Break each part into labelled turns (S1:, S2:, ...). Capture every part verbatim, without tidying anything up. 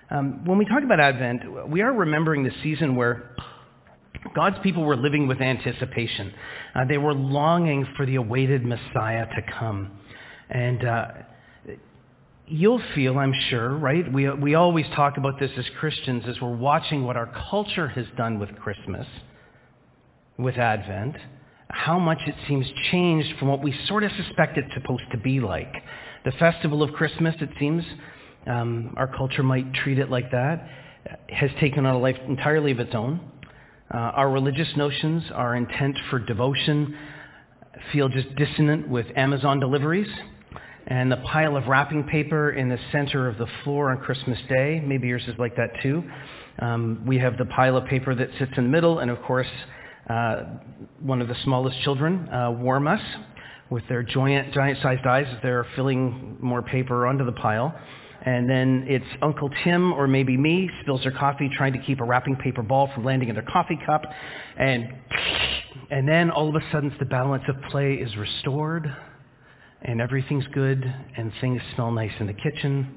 S1: Um, when we talk about Advent, we are remembering the season where God's people were living with anticipation. Uh, they were longing for the awaited Messiah to come. And uh, you'll feel, I'm sure, right? We, we always talk about this as Christians as we're watching what our culture has done with Christmas, with Advent, how much it seems changed from what we sort of suspect it's supposed to be like. The festival of Christmas, it seems, um, our culture might treat it like that, has taken on a life entirely of its own. Uh, our religious notions, our intent for devotion, feel just dissonant with Amazon deliveries. And the pile of wrapping paper in the center of the floor on Christmas Day, maybe yours is like that too. Um, we have the pile of paper that sits in the middle, and of course, uh, one of the smallest children uh, warm us with their giant, giant-sized eyes as they're filling more paper onto the pile. And then it's Uncle Tim or maybe me spills their coffee trying to keep a wrapping paper ball from landing in their coffee cup. And, and then all of a sudden the balance of play is restored and everything's good and things smell nice in the kitchen.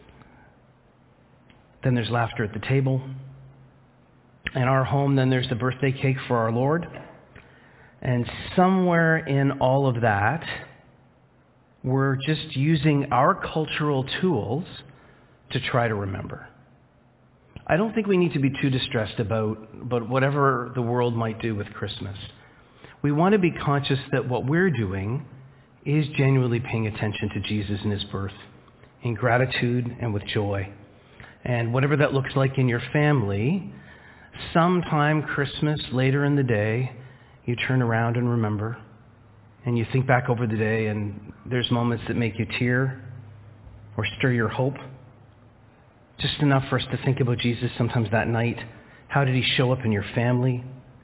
S1: Then there's laughter at the table. In our home, then there's the birthday cake for our Lord. And somewhere in all of that, we're just using our cultural tools to try to remember. I don't think we need to be too distressed about, about whatever the world might do with Christmas. We want to be conscious that what we're doing is genuinely paying attention to Jesus and his birth in gratitude and with joy. And whatever that looks like in your family, sometime Christmas, later in the day, you turn around and remember. And you think back over the day and there's moments that make you tear or stir your hope. Just enough for us to think about Jesus sometimes that night. How did he show up in your family?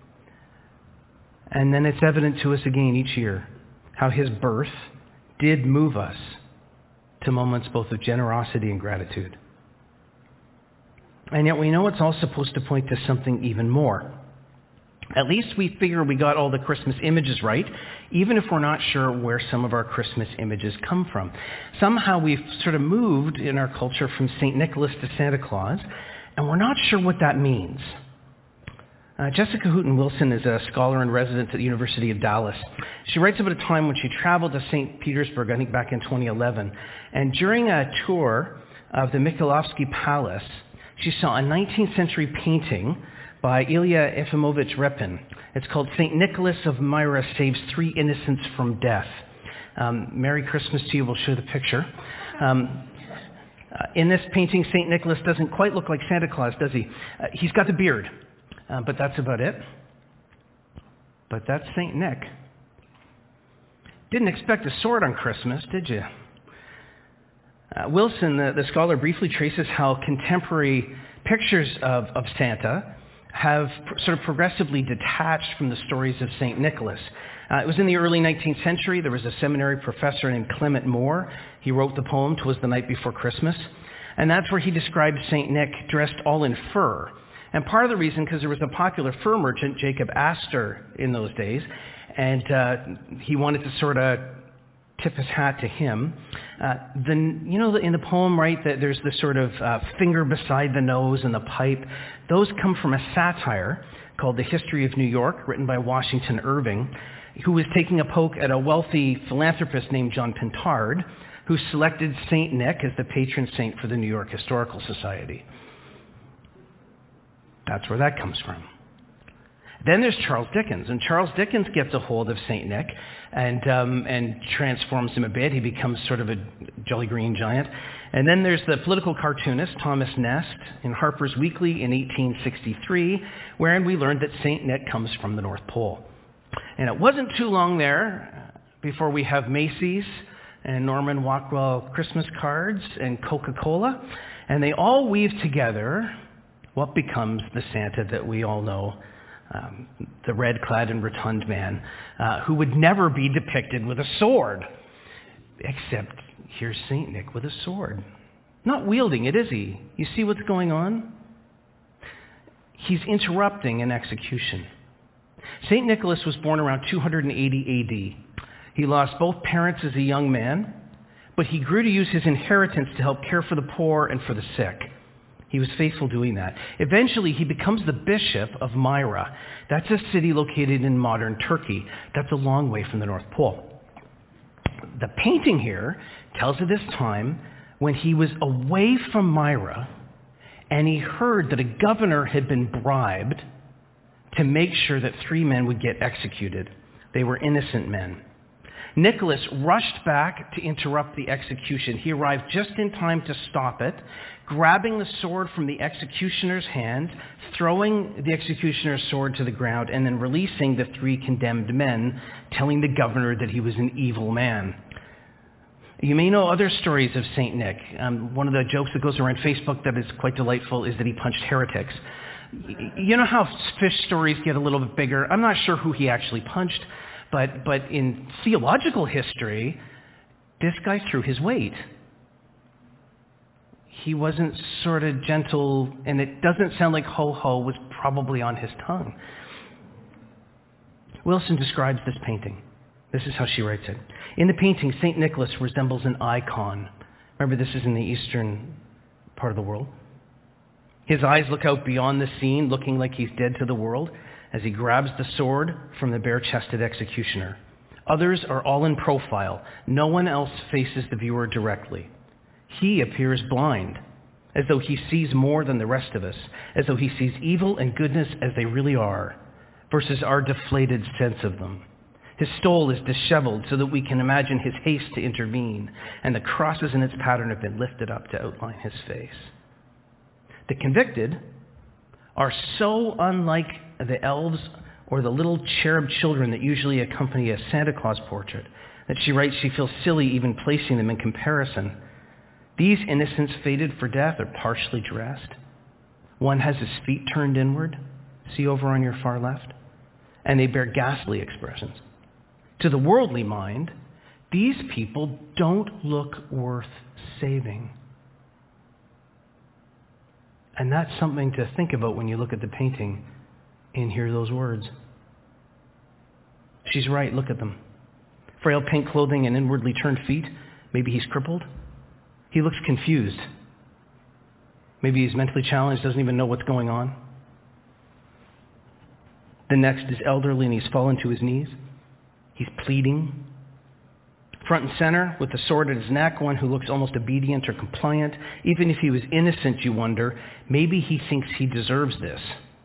S1: And then it's evident to us again each year how his birth did move us to moments both of generosity and gratitude. And yet we know it's all supposed to point to something even more. At least we figure we got all the Christmas images right, even if we're not sure where some of our Christmas images come from. Somehow we've sort of moved in our culture from Saint Nicholas to Santa Claus, and we're not sure what that means. Uh, Jessica Hooton-Wilson is a scholar in residence at the University of Dallas. She writes about a time when she traveled to Saint Petersburg, I think back in twenty eleven, and during a tour of the Mikhailovsky Palace, she saw a nineteenth century painting by Ilya Efimovich Repin. It's called Saint Nicholas of Myra Saves Three Innocents from Death. Um, Merry Christmas to you. We'll show the picture. Um, uh, in this painting, Saint Nicholas doesn't quite look like Santa Claus, does he? Uh, he's got the beard, uh, but that's about it. But that's Saint Nick. Didn't expect a sword on Christmas, did you? Uh, Wilson, the, the scholar, briefly traces how contemporary pictures of, of Santa have pr- sort of progressively detached from the stories of Saint Nicholas. Uh, it was in the early nineteenth century. There was a seminary professor named Clement Moore. He wrote the poem, "'Twas the Night Before Christmas." And that's where he described Saint Nick dressed all in fur. And part of the reason, because there was a popular fur merchant, Jacob Astor, in those days, and uh, he wanted to sort of tip his hat to him. Uh, the, you know, in the poem, right, that there's this sort of uh, finger beside the nose and the pipe. Those come from a satire called The History of New York, written by Washington Irving, who was taking a poke at a wealthy philanthropist named John Pintard, who selected Saint Nick as the patron saint for the New York Historical Society. That's where that comes from. Then there's Charles Dickens, and Charles Dickens gets a hold of Saint Nick and um, and transforms him a bit. He becomes sort of a jolly green giant. And then there's the political cartoonist Thomas Nast in Harper's Weekly in eighteen sixty-three, wherein we learned that Saint Nick comes from the North Pole. And it wasn't too long there before we have Macy's and Norman Rockwell Christmas cards and Coca-Cola, and they all weave together what becomes the Santa that we all know. Um, the red-clad and rotund man uh, who would never be depicted with a sword. Except here's Saint Nick with a sword. Not wielding it, is he? You see what's going on? He's interrupting an execution. Saint Nicholas was born around two hundred eighty A D. He lost both parents as a young man, but he grew to use his inheritance to help care for the poor and for the sick. He was faithful doing that. Eventually, he becomes the bishop of Myra. That's a city located in modern Turkey. That's a long way from the North Pole. The painting here tells of this time when he was away from Myra and he heard that a governor had been bribed to make sure that three men would get executed. They were innocent men. Nicholas rushed back to interrupt the execution. He arrived just in time to stop it, grabbing the sword from the executioner's hand, throwing the executioner's sword to the ground, and then releasing the three condemned men, telling the governor that he was an evil man. You may know other stories of Saint Nick. Um, one of the jokes that goes around Facebook that is quite delightful is that he punched heretics. You know how fish stories get a little bit bigger? I'm not sure who he actually punched. But but in theological history, this guy threw his weight. He wasn't sort of gentle, and it doesn't sound like ho-ho was probably on his tongue. Wilson describes this painting. This is how she writes it. In the painting, Saint Nicholas resembles an icon. Remember, this is in the eastern part of the world. His eyes look out beyond the scene, looking like he's dead to the world, as he grabs the sword from the bare-chested executioner. Others are all in profile. No one else faces the viewer directly. He appears blind, as though he sees more than the rest of us, as though he sees evil and goodness as they really are, versus our deflated sense of them. His stole is disheveled so that we can imagine his haste to intervene, and the crosses in its pattern have been lifted up to outline his face. The convicted are so unlike the elves or the little cherub children that usually accompany a Santa Claus portrait that she writes she feels silly even placing them in comparison. These innocents fated for death are partially dressed. One has his feet turned inward, see over on your far left, and they bear ghastly expressions. To the worldly mind, these people don't look worth saving. And that's something to think about when you look at the painting and hear those words. She's right, look at them. Frail pink clothing and inwardly turned feet. Maybe he's crippled. He looks confused. Maybe he's mentally challenged, doesn't even know what's going on. The next is elderly and he's fallen to his knees. He's pleading. Front and center, with the sword at his neck, one who looks almost obedient or compliant. Even if he was innocent, you wonder, maybe he thinks he deserves this.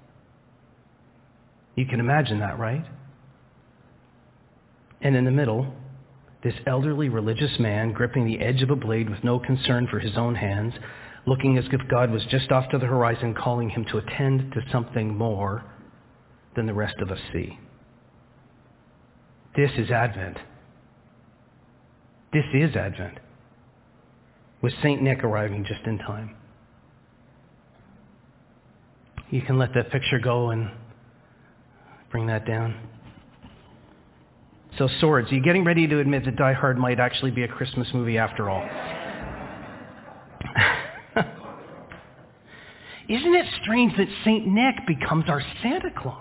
S1: You can imagine that, right? And in the middle, this elderly religious man gripping the edge of a blade with no concern for his own hands, looking as if God was just off to the horizon calling him to attend to something more than the rest of us see. This is Advent. This is Advent, with Saint Nick arriving just in time. You can let that picture go and bring that down. So swords, are you getting ready to admit that Die Hard might actually be a Christmas movie after all? Isn't it strange that Saint Nick becomes our Santa Claus?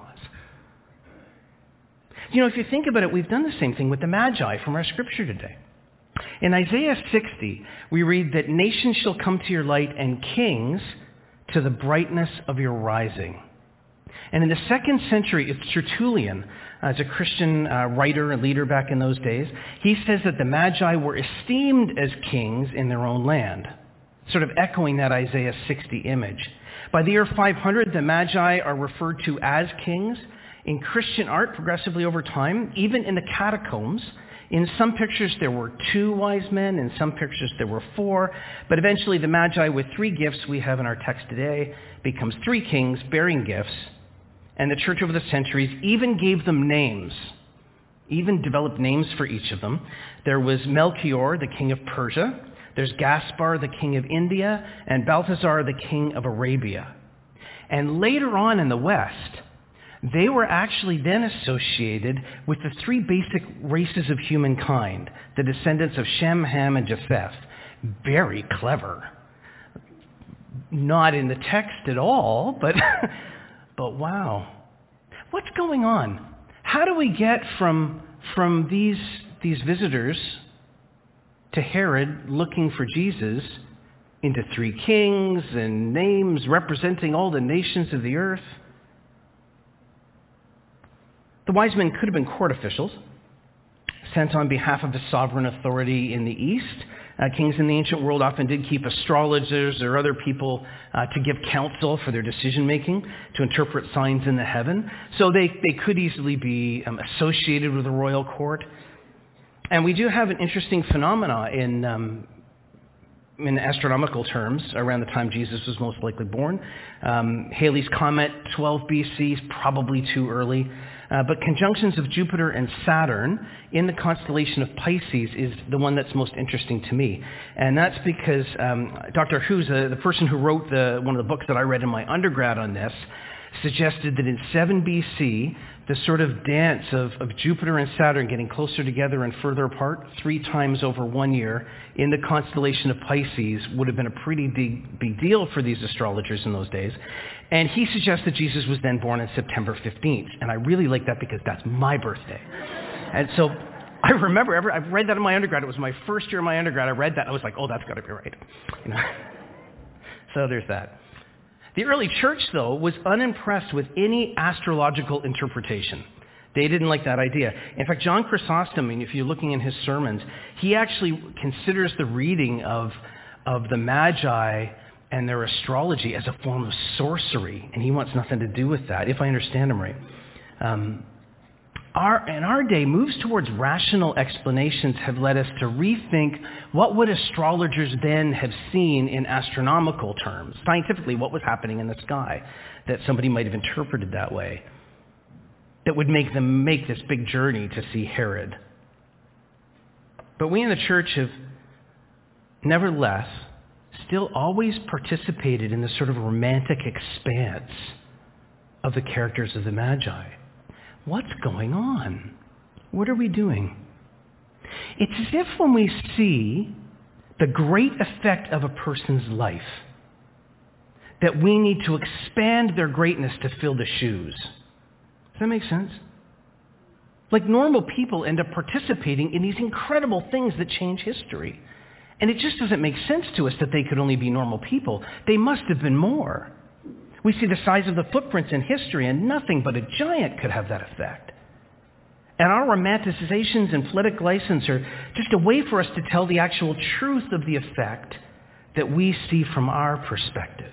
S1: You know, if you think about it, we've done the same thing with the Magi from our scripture today. In Isaiah sixty, we read that nations shall come to your light and kings to the brightness of your rising. And in the second century, it's Tertullian, as a Christian uh, writer and leader back in those days. He says that the Magi were esteemed as kings in their own land, sort of echoing that Isaiah sixty image. By the year five hundred, the Magi are referred to as kings. In Christian art, progressively over time, even in the catacombs, in some pictures there were two wise men, in some pictures there were four, but eventually the Magi with three gifts we have in our text today becomes three kings bearing gifts, and the church over the centuries even gave them names, even developed names for each of them. There was Melchior, the king of Persia, there's Gaspar, the king of India, and Balthazar, the king of Arabia. And later on in the West, they were actually then associated with the three basic races of humankind, the descendants of Shem, Ham, and Japheth. Very clever. Not in the text at all, but, but wow. What's going on? How do we get from, from these, these visitors to Herod looking for Jesus into three kings and names representing all the nations of the earth. The wise men could have been court officials, sent on behalf of a sovereign authority in the east. Uh, kings in the ancient world often did keep astrologers or other people uh, to give counsel for their decision-making, to interpret signs in the heaven. So they, they could easily be um, associated with the royal court. And we do have an interesting phenomena in, um, in astronomical terms around the time Jesus was most likely born. Um, Halley's Comet, twelve B C, is probably too early. Uh, but conjunctions of Jupiter and Saturn in the constellation of Pisces is the one that's most interesting to me. And that's because um, Doctor Who's, uh, the person who wrote the, one of the books that I read in my undergrad on this, suggested that in seven B C, the sort of dance of, of Jupiter and Saturn getting closer together and further apart three times over one year in the constellation of Pisces would have been a pretty big, big deal for these astrologers in those days. And he suggests that Jesus was then born on September fifteenth. And I really like that because that's my birthday. And so I remember, every, I've read that in my undergrad. It was my first year in my undergrad. I read that. I was like, oh, that's got to be right. You know? So there's that. The early church, though, was unimpressed with any astrological interpretation. They didn't like that idea. In fact, John Chrysostom, if you're looking in his sermons, he actually considers the reading of, of the Magi and their astrology as a form of sorcery, and he wants nothing to do with that, if I understand him right. Um, Our, in our day, moves towards rational explanations have led us to rethink what would astrologers then have seen in astronomical terms. Scientifically, what was happening in the sky that somebody might have interpreted that way, that would make them make this big journey to see Herod. But we in the church have nevertheless still always participated in this sort of romantic expanse of the characters of the Magi. What's going on? What are we doing? It's as if when we see the great effect of a person's life, that we need to expand their greatness to fill the shoes. Does that make sense? Like normal people end up participating in these incredible things that change history. And it just doesn't make sense to us that they could only be normal people. They must have been more. We see the size of the footprints in history, and nothing but a giant could have that effect. And our romanticizations and poetic license are just a way for us to tell the actual truth of the effect that we see from our perspective.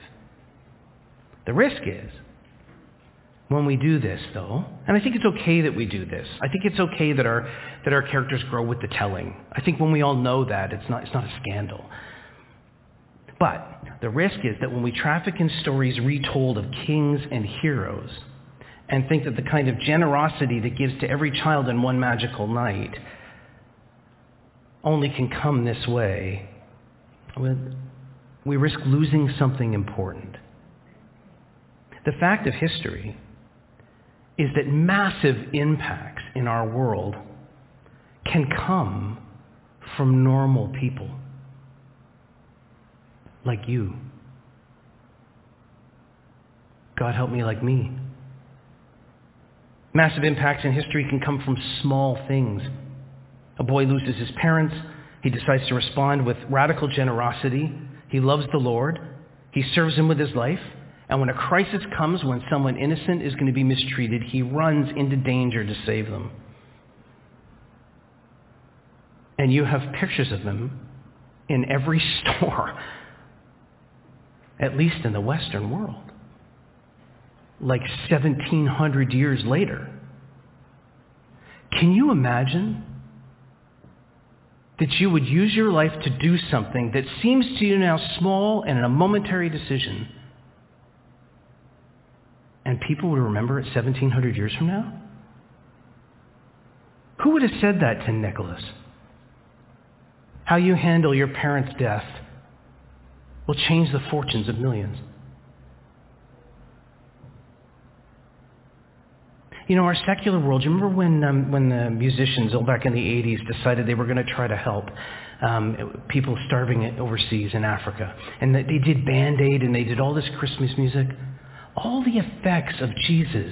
S1: The risk is, when we do this, though, and I think it's okay that we do this. I think it's okay that our that our characters grow with the telling. I think when we all know that, it's not it's not a scandal. But the risk is that when we traffic in stories retold of kings and heroes and think that the kind of generosity that gives to every child in one magical night only can come this way, we risk losing something important. The fact of history is that massive impacts in our world can come from normal people. Like you. God help me like me. Massive impacts in history can come from small things. A boy loses his parents. He decides to respond with radical generosity. He loves the Lord. He serves him with his life. And when a crisis comes, when someone innocent is going to be mistreated, he runs into danger to save them. And you have pictures of them in every store. At least in the Western world, like seventeen hundred years later. Can you imagine that you would use your life to do something that seems to you now small and a momentary decision, and people would remember it seventeen hundred years from now? Who would have said that to Nicholas? How you handle your parents' death will change the fortunes of millions. You know, our secular world, do you remember when um, when the musicians, all back in the eighties, decided they were going to try to help um, people starving overseas in Africa? And they did Band-Aid and they did all this Christmas music. All the effects of Jesus,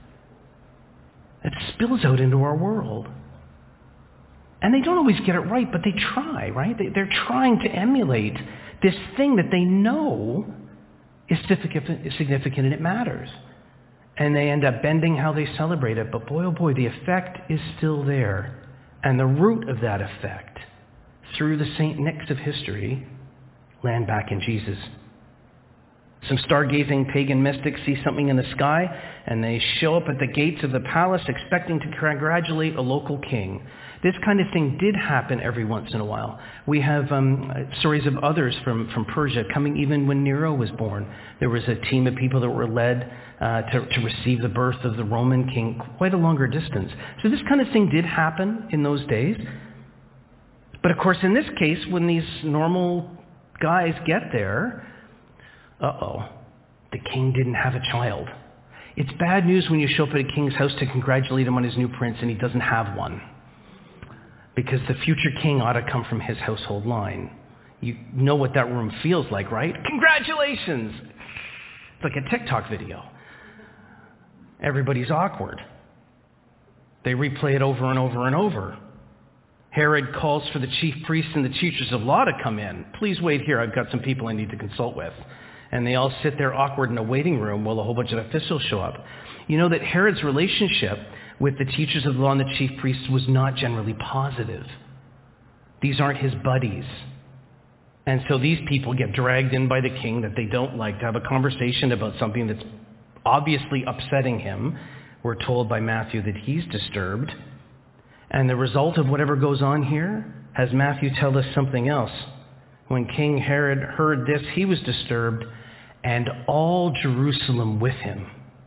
S1: it spills out into our world. And they don't always get it right, but they try, right? They, they're trying to emulate This thing that they know is significant, is significant and it matters. And they end up bending how they celebrate it. But boy, oh boy, the effect is still there. And the root of that effect, through the Saint Nics of history, land back in Jesus. Some stargazing pagan mystics see something in the sky, and they show up at the gates of the palace expecting to congratulate a local king. This kind of thing did happen every once in a while. We have um, stories of others from, from Persia coming even when Nero was born. There was a team of people that were led uh, to, to receive the birth of the Roman king quite a longer distance. So this kind of thing did happen in those days. But of course, in this case, when these normal guys get there, uh-oh, the king didn't have a child. It's bad news when you show up at a king's house to congratulate him on his new prince and he doesn't have one. Because the future king ought to come from his household line. You know what that room feels like, right? Congratulations! It's like a TikTok video. Everybody's awkward. They replay it over and over and over. Herod calls for the chief priests and the teachers of law to come in. Please wait here, I've got some people I need to consult with. And they all sit there awkward in a waiting room while a whole bunch of officials show up. You know that Herod's relationship with the teachers of the law and the chief priests was not generally positive. These aren't his buddies. And so these people get dragged in by the king that they don't like to have a conversation about something that's obviously upsetting him. We're told by Matthew that he's disturbed. And the result of whatever goes on here has Matthew tell us something else. When King Herod heard this, he was disturbed, and all Jerusalem with him.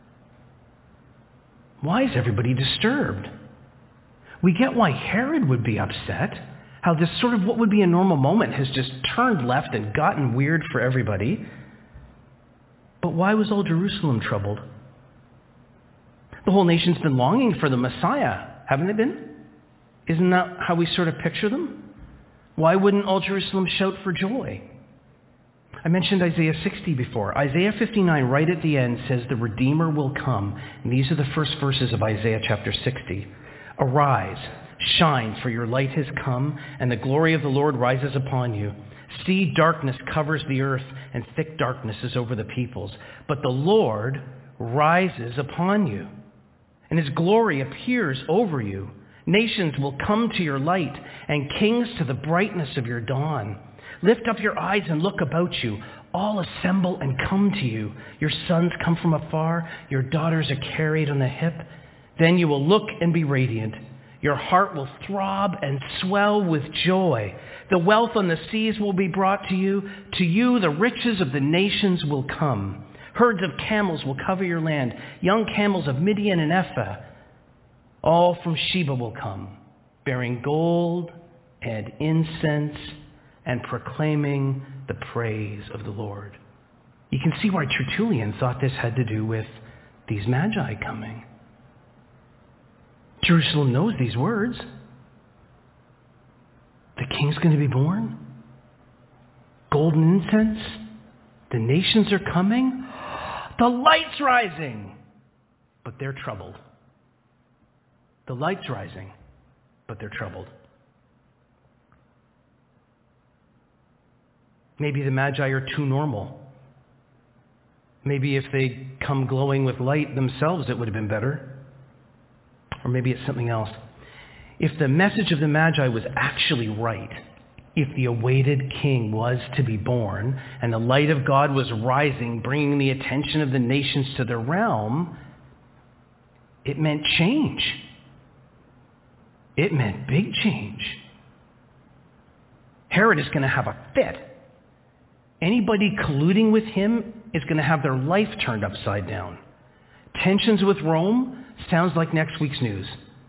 S1: Why is everybody disturbed? We get why Herod would be upset, how this sort of what would be a normal moment has just turned left and gotten weird for everybody. But why was all Jerusalem troubled? The whole nation's been longing for the Messiah, haven't they been? Isn't that how we sort of picture them? Why wouldn't all Jerusalem shout for joy? I mentioned Isaiah sixty before. Isaiah fifty-nine, right at the end, says the Redeemer will come. And these are the first verses of Isaiah chapter sixty. Arise, shine, for your light has come, and the glory of the Lord rises upon you. See, darkness covers the earth, and thick darkness is over the peoples. But the Lord rises upon you, and his glory appears over you. Nations will come to your light, and kings to the brightness of your dawn. Lift up your eyes and look about you. All assemble and come to you. Your sons come from afar. Your daughters are carried on the hip. Then you will look and be radiant. Your heart will throb and swell with joy. The wealth on the seas will be brought to you. To you the riches of the nations will come. Herds of camels will cover your land. Young camels of Midian and Ephah. All from Sheba will come, bearing gold and incense and proclaiming the praise of the Lord. You can see why Tertullian thought this had to do with these magi coming. Jerusalem knows these words. The king's going to be born. Gold and incense. The nations are coming. The light's rising. But they're troubled. The light's rising, but they're troubled. Maybe the Magi are too normal. Maybe if they come glowing with light themselves, it would have been better. Or maybe it's something else. If the message of the Magi was actually right, if the awaited king was to be born, and the light of God was rising, bringing the attention of the nations to their realm, it meant change. It meant big change. Herod is going to have a fit. Anybody colluding with him is going to have their life turned upside down. Tensions with Rome sounds like next week's news.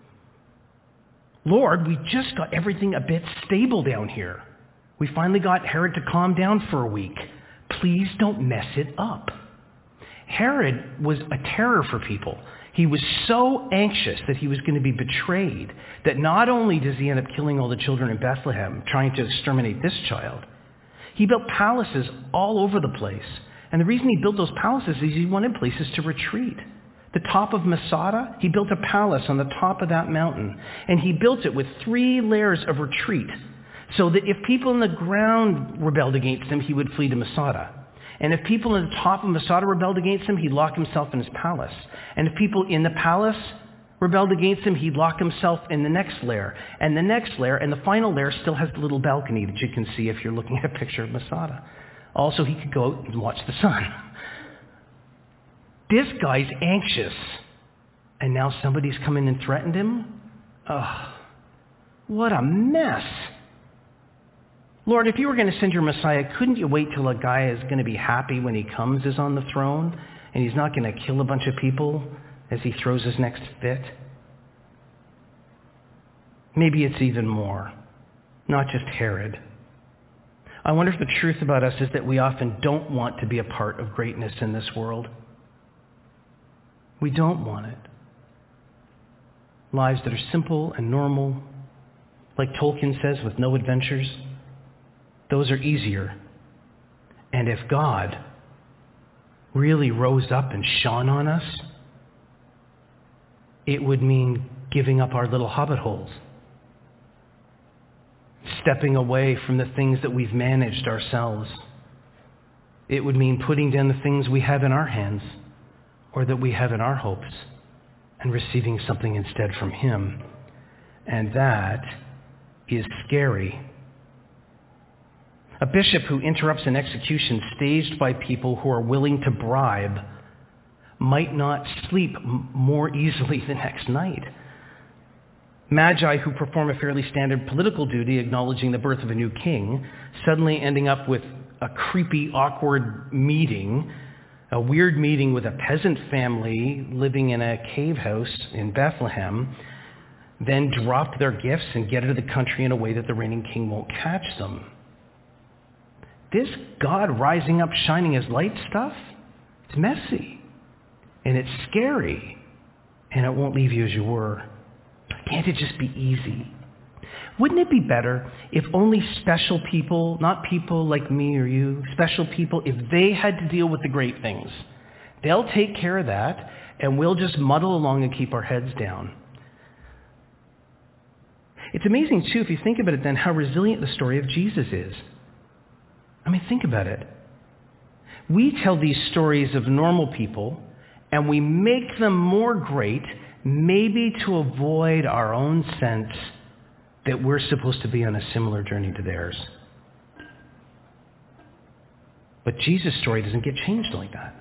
S1: Lord, we just got everything a bit stable down here. We finally got Herod to calm down for a week. Please don't mess it up. Herod was a terror for people. He was so anxious that he was going to be betrayed that not only does he end up killing all the children in Bethlehem, trying to exterminate this child, he built palaces all over the place. And the reason he built those palaces is he wanted places to retreat. The top of Masada, he built a palace on the top of that mountain. And he built it with three layers of retreat So that if people on the ground rebelled against him, he would flee to Masada. And if people on the top of Masada rebelled against him, he'd lock himself in his palace. And if people in the palace rebelled against him, he'd lock himself in the next lair. And the next lair, and the final lair still has the little balcony that you can see if you're looking at a picture of Masada. Also, he could go out and watch the sun. This guy's anxious. And now somebody's come in and threatened him? Ugh, what a mess. Lord, if you were going to send your Messiah, couldn't you wait till a guy is going to be happy when he comes is on the throne and he's not going to kill a bunch of people as he throws his next fit? Maybe it's even more, not just Herod. I wonder if the truth about us is that we often don't want to be a part of greatness in this world. We don't want it. Lives that are simple and normal, like Tolkien says, with no adventures. Those are easier. And if God really rose up and shone on us, it would mean giving up our little hobbit holes, stepping away from the things that we've managed ourselves. It would mean putting down the things we have in our hands or that we have in our hopes and receiving something instead from him. And that is scary. A bishop who interrupts an execution staged by people who are willing to bribe might not sleep m- more easily the next night. Magi who perform a fairly standard political duty acknowledging the birth of a new king, suddenly ending up with a creepy, awkward meeting, a weird meeting with a peasant family living in a cave house in Bethlehem, then drop their gifts and get into the country in a way that the reigning king won't catch them. This God rising up, shining his light stuff, it's messy, and it's scary, and it won't leave you as you were. Can't it just be easy? Wouldn't it be better if only special people, not people like me or you, special people, if they had to deal with the great things? They'll take care of that, and we'll just muddle along and keep our heads down. It's amazing, too, if you think about it then, how resilient the story of Jesus is. I mean, think about it. We tell these stories of normal people, and we make them more great, maybe to avoid our own sense that we're supposed to be on a similar journey to theirs. But Jesus' story doesn't get changed like that.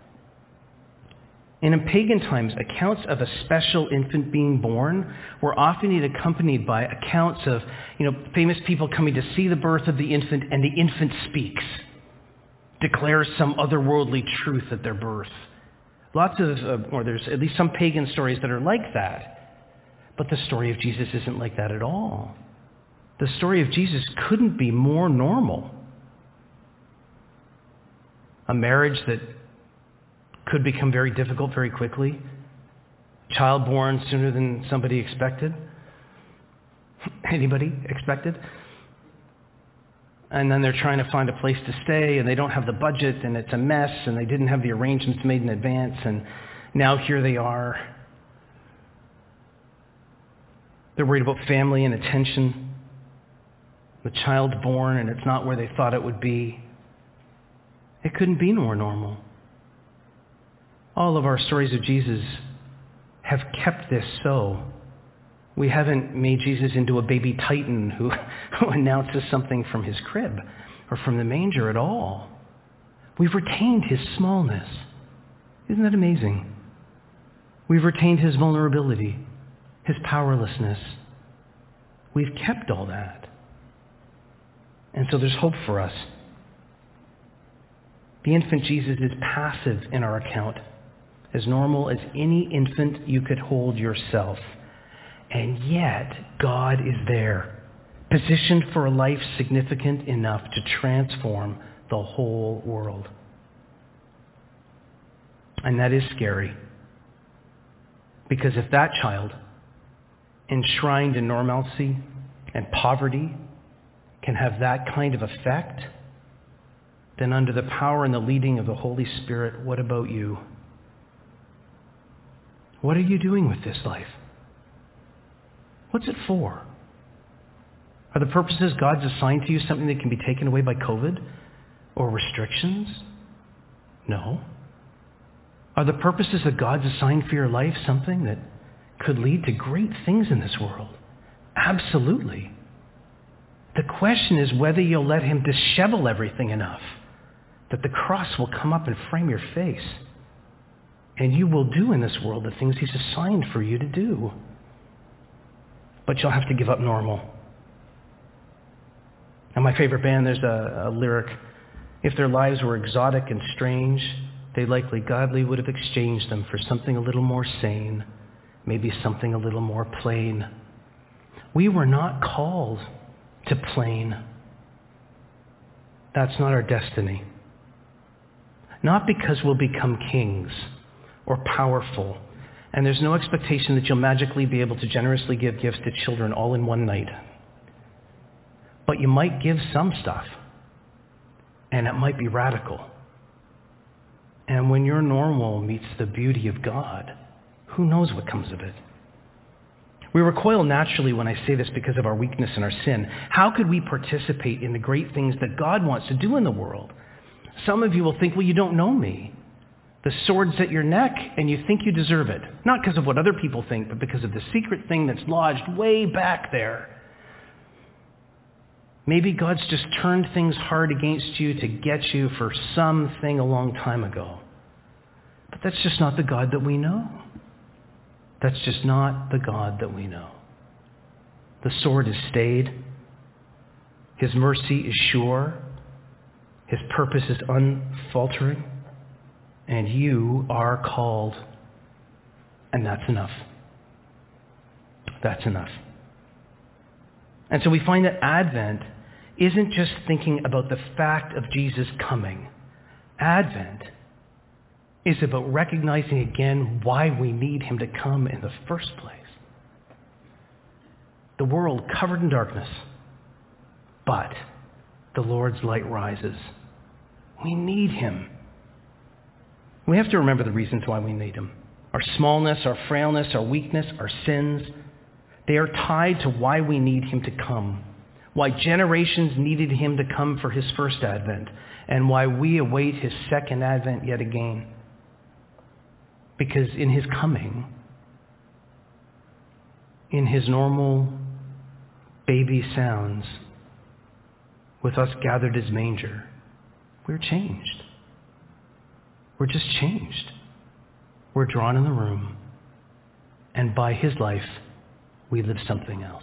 S1: And in pagan times, accounts of a special infant being born were often accompanied by accounts of, you know, famous people coming to see the birth of the infant, and the infant speaks, declares some otherworldly truth at their birth. Lots of, uh, or there's at least some pagan stories that are like that. But the story of Jesus isn't like that at all. The story of Jesus couldn't be more normal. A marriage that could become very difficult very quickly. Child born sooner than somebody expected. Anybody expected? And then they're trying to find a place to stay, and they don't have the budget, and it's a mess, and they didn't have the arrangements made in advance, and now here they are. They're worried about family and attention. The child's born, and it's not where they thought it would be. It couldn't be more normal. All of our stories of Jesus have kept this so. We haven't made Jesus into a baby titan who, who announces something from his crib or from the manger at all. We've retained his smallness. Isn't that amazing? We've retained his vulnerability, his powerlessness. We've kept all that. And so there's hope for us. The infant Jesus is passive in our account, as normal as any infant you could hold yourself. And yet, God is there, positioned for a life significant enough to transform the whole world. And that is scary. Because if that child, enshrined in normalcy and poverty, can have that kind of effect, then under the power and the leading of the Holy Spirit, what about you? What are you doing with this life? What's it for? Are the purposes God's assigned to you something that can be taken away by COVID or restrictions? No. Are the purposes that God's assigned for your life something that could lead to great things in this world? Absolutely. The question is whether you'll let him dishevel everything enough that the cross will come up and frame your face, and you will do in this world the things he's assigned for you to do. But you'll have to give up normal. Now, my favorite band, there's a, a lyric, if their lives were exotic and strange, they likely godly would have exchanged them for something a little more sane, maybe something a little more plain. We were not called to plain. That's not our destiny. Not because we'll become kings or powerful, and there's no expectation that you'll magically be able to generously give gifts to children all in one night. But you might give some stuff, and it might be radical. And when your normal meets the beauty of God, who knows what comes of it? We recoil naturally when I say this because of our weakness and our sin. How could we participate in the great things that God wants to do in the world? Some of you will think, well, you don't know me. The sword's at your neck, and you think you deserve it. Not because of what other people think, but because of the secret thing that's lodged way back there. Maybe God's just turned things hard against you to get you for something a long time ago. But that's just not the God that we know. That's just not the God that we know. The sword is stayed. His mercy is sure. His purpose is unfaltering. And you are called. And that's enough. That's enough. And so we find that Advent isn't just thinking about the fact of Jesus coming. Advent is about recognizing again why we need him to come in the first place. The world covered in darkness, but the Lord's light rises. We need him. We have to remember the reasons why we need him. Our smallness, our frailness, our weakness, our sins, they are tied to why we need him to come, why generations needed him to come for his first advent, and why we await his second advent yet again. Because in his coming, in his normal baby sounds, with us gathered as manger, we're changed. We're just changed. We're drawn in the room, and by his life, we live something else.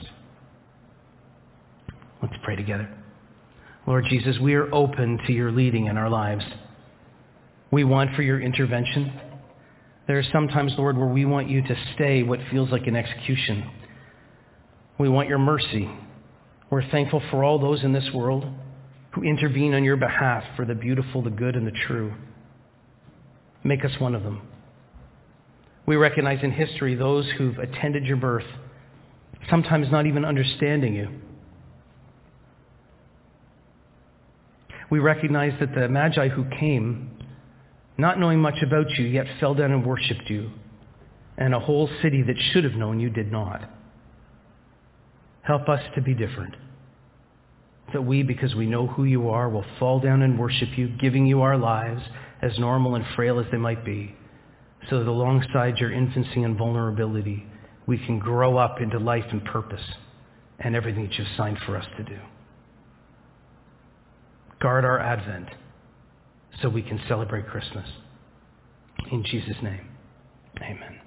S1: Let's pray together. Lord Jesus, we are open to your leading in our lives. We want for your intervention. There are some times, Lord, where we want you to stay what feels like an execution. We want your mercy. We're thankful for all those in this world who intervene on your behalf for the beautiful, the good, and the true. Make us one of them. We recognize in history those who've attended your birth, sometimes not even understanding you. We recognize that the Magi who came, not knowing much about you, yet fell down and worshipped you, and a whole city that should have known you did not. Help us to be different, that we, because we know who you are, will fall down and worship you, giving you our lives, as normal and frail as they might be, so that alongside your infancy and vulnerability, we can grow up into life and purpose and everything that you've signed for us to do. Guard our Advent so we can celebrate Christmas. In Jesus' name, amen.